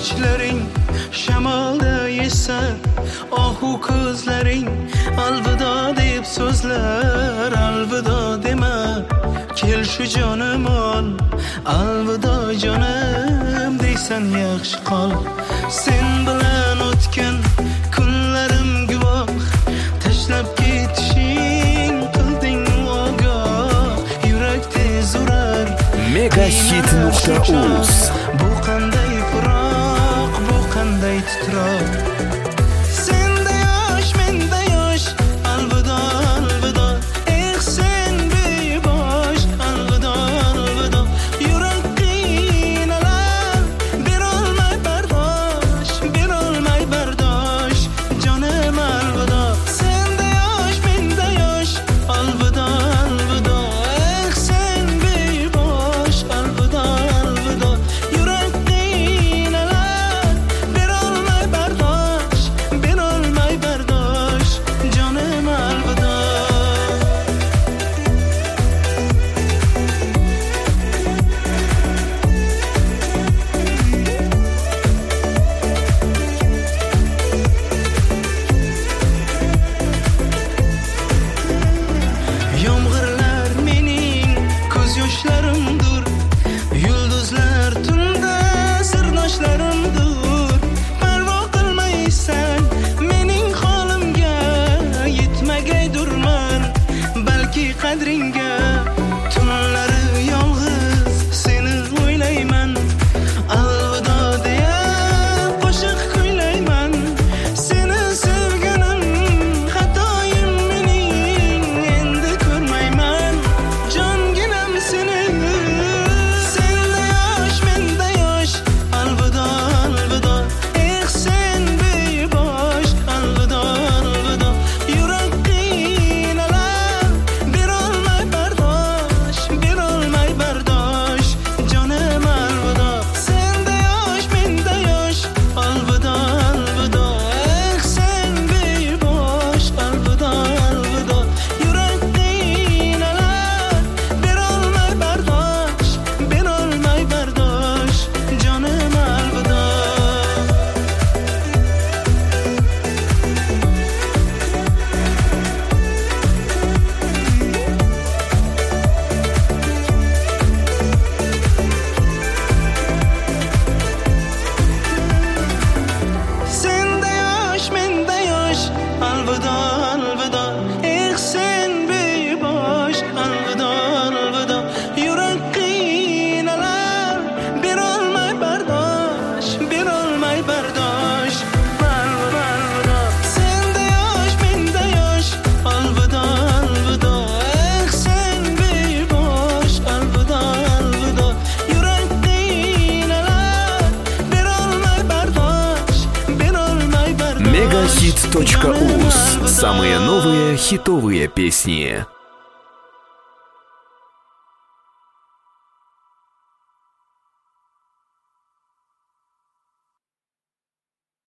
sochlaring shamolda esa, ohu ko'zlaring alvido deb so'zlar. Alvido dema, kel shu jonim ol, alvido jonim deysan yaxshi qol. Sen bilan o'tgan kunlarim guvoh, tashlab ketishing qilding ogoh. Yurak tez urar Megahit.uz. Bu qanday firoq, bu qanday titroq. Senda yosh, menda yosh, alvido, alvido. Sen bebosh, alvido, alvido. Yurak qiynalar, berolmay bardosh, berolmay bardosh. Jonim alvido. Senda yosh, menda yosh, alvido, alvido. Sen bebosh, alvido, alvido. Yurak qiynalar, berolmay bardosh, berolmay bardosh. Jonim alvido. Yomg'irlar mening ko'z yoshlarimdir, yulduzlar tunda sirnoshlarimdir. Parvo qilmaysan mening holimga, yetmagaydurman balki qadringga. Tunlari yolg'iz seni o'ylayman, alvido deya qo'shiq kuylayman. Seni sevganim xatoyim mening, endi ko'rmayman jonginam seni. Senda yosh, menda yosh, alvido, alvido. Sen bebosh, alvido, alvido. Yurak qiynalar, berolmay bardosh, berolmay bardosh. Jonim alvido. Senda yosh, menda yosh, alvido, alvido. Sen bebosh, alvido, alvido. Yurak qiynalar, berolmay bardosh, berolmay bardosh. Jonim alvido. Senda yosh, menda yosh, alvido, alvido. Sen bebosh, alvido, alvido. Yurak qiynalar, berolmay bardosh, berolmay bardosh. Alvido, alvido. Senda yosh, menda yosh, alvido, alvido. Sen bebosh, alvido, alvido. Yurak qiynalar, berolmay bardosh, berolmay bardosh. Megahit.uz. Самые новые хитовые песни.